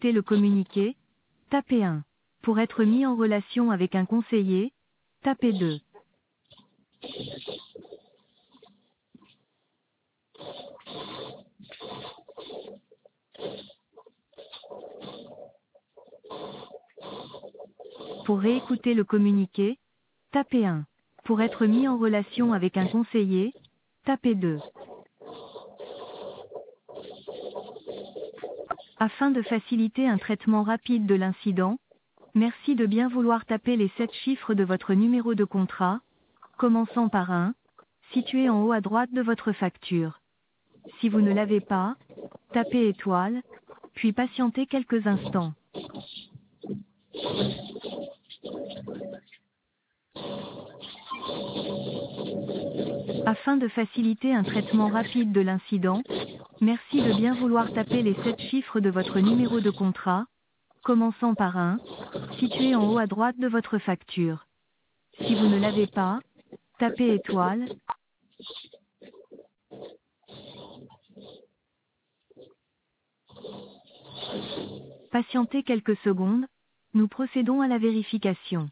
écouter le communiqué, tapez 1. Pour être mis en relation avec un conseiller, tapez 2. Pour réécouter le communiqué, tapez 1. Pour être mis en relation avec un conseiller, tapez 2. Afin de faciliter un traitement rapide de l'incident, merci de bien vouloir taper les 7 chiffres de votre numéro de contrat, commençant par 1, situé en haut à droite de votre facture. Si vous ne l'avez pas, tapez étoile, puis patientez quelques instants. Afin de faciliter un traitement rapide de l'incident, merci de bien vouloir taper les 7 chiffres de votre numéro de contrat, commençant par 1, situé en haut à droite de votre facture. Si vous ne l'avez pas, tapez étoile. Patientez quelques secondes, nous procédons à la vérification.